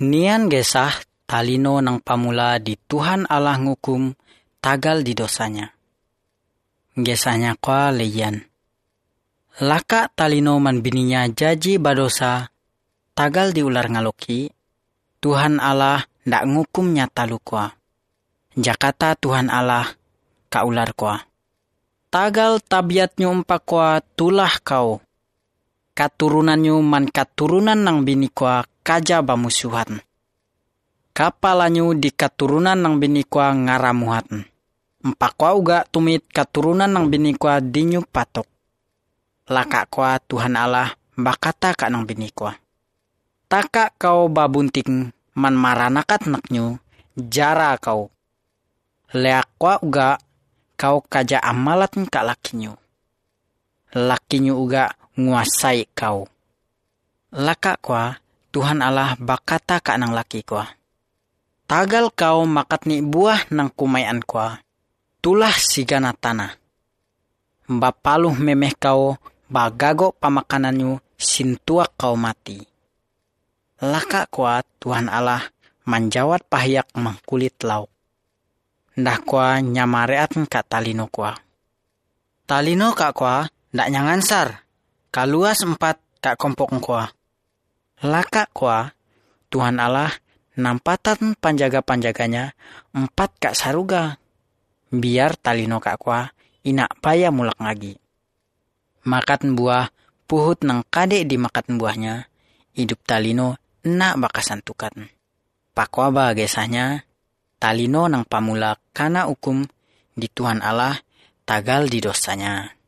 Nian gesah talino nang pamula di Tuhan Allah ngukum tagal di dosanya. Gesahnya kwa leyan. Laka talino man bininya jaji badosa tagal di ular ngaloki. Tuhan Allah ndak ngukum nyata lu kwa. Jakata Tuhan Allah ka ular kwa. Tagal tabiatnyo umpa kwa tulah kau. Katurunannya man katurunan nang bini kwa kaja bamusuhan. Kapalanyo di katurunan nang bini kwa ngaramuhan. Empa kwa uga tumit katurunan nang bini kwa dinyo patok. Laka kwa Tuhan Allah bakata ka nang bini kwa. Taka kau babunting man maranakat naknyo jara kau. Leak kwa uga kau kaja amalat ka lakinyo. Lakinyo uga nguasai kau. Laka kwa Tuhan Allah bakata ka nang laki kwa. Tagal kau makat ni buah nang kumayan kwa. Tulah sigana tanah. Bapaluh memeh kau bagago pamakananyo sintuak kau mati. Laka kwa Tuhan Allah manjawat pahiyak mangkulit lauk. Ndah kwa nyamareat ka talino kwa. Talino ka kwa ndak nyangansar. Kaluas 4 kak kompok kwa. Laka kwa Tuhan Allah nampatan panjaga-panjaganya 4 kak saruga. Biar talino kak kwa inak paya mulak lagi. Makat buah puhut nang kade di makat buahnya. Hidup talino enak bakasan tukan. Pakwa ba gesahnya talino nang pamula kana hukum di Tuhan Allah tagal di dosanya.